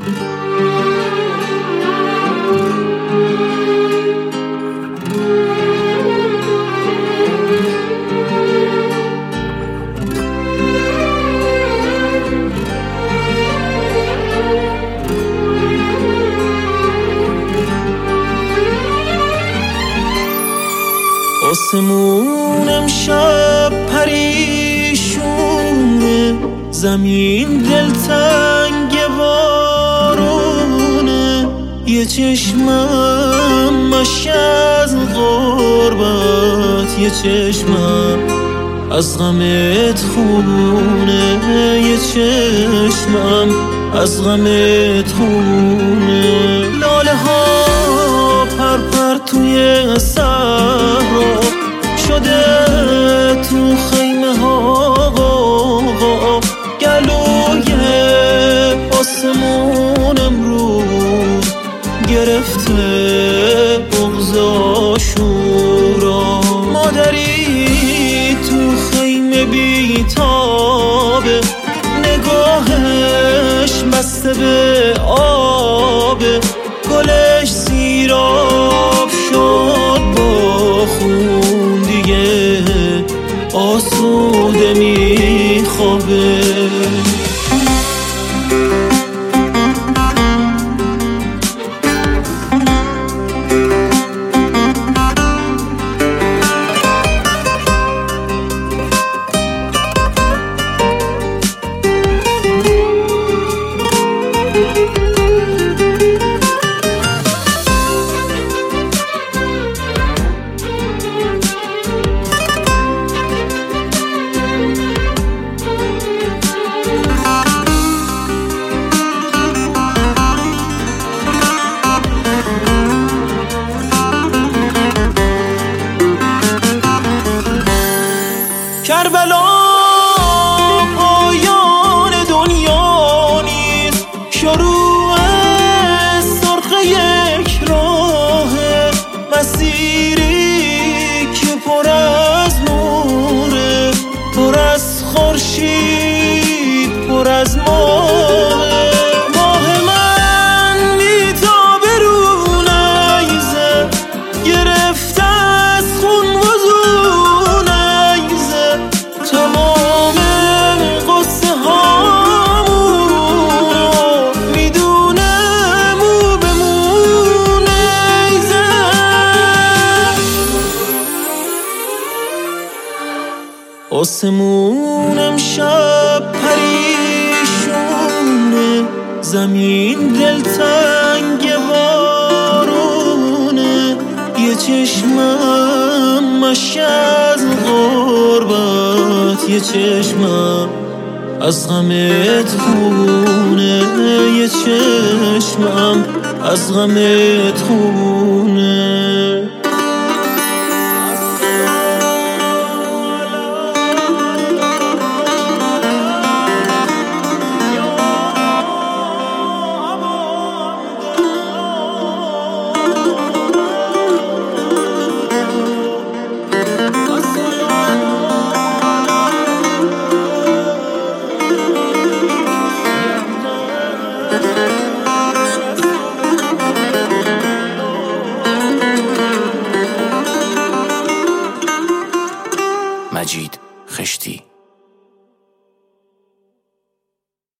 آسمون امشب پریشونه، زمین دلتنگ بارونه، یه چشمم مشک از غربت، یه چشمم از غمت خونه، یه چشمم از غمت خونه. لاله ها پرپر توی صحرا شده، تو خیمه ها غوغا، گلوی آسمون امروز گرفته بغض آشورا. مادری تو خیمه بیتابه، نگاهش بسته به آبه، گلش سیراب شد با خون، دیگه آسوده میخوابه. کربلا پایان دنیا نیست، شروع سرخ یک راه، مسیری که پر از نوره، پر از خورشید، پر از ماه. ماه من میتابه رو نیزه، گرفته از خون وزون نیزه، تمام قصه هامونو میدونه مو به مو نیزه. آسمون امشب پریشونه، زمین دلتنگ بارونه، یه چشمم مشک از غربت، یه چشمم از غمت خونه، یه چشمم از غمت خونه.